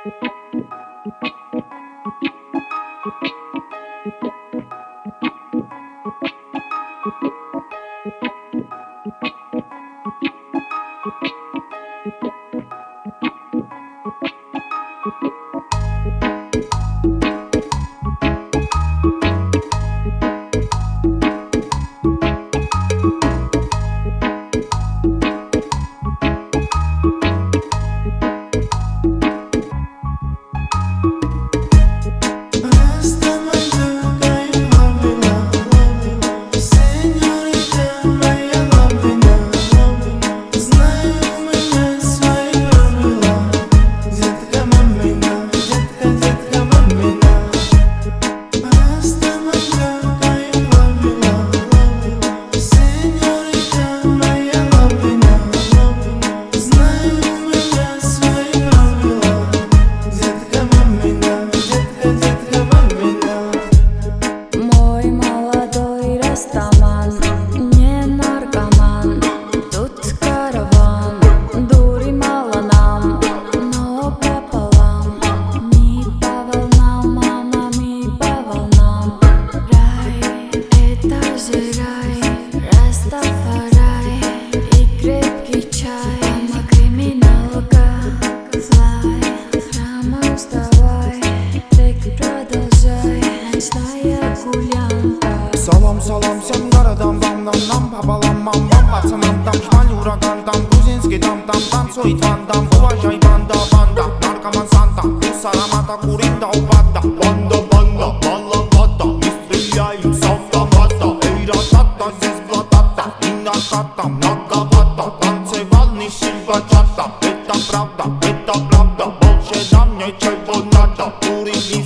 Салам всем городам, нам по балам, мам, пацанам, там шмаль, ураган, там грузинский, там танцует вандам. Уважай, банда, наркоман Санта, вкус аромата, курим до упада. Банда, маловато, не стреляем с автомата. Эй, ратата, здесь блатата, и наката, многовато. Танцевальный стиль бачата, это правда, больше нам ничего надо. Курим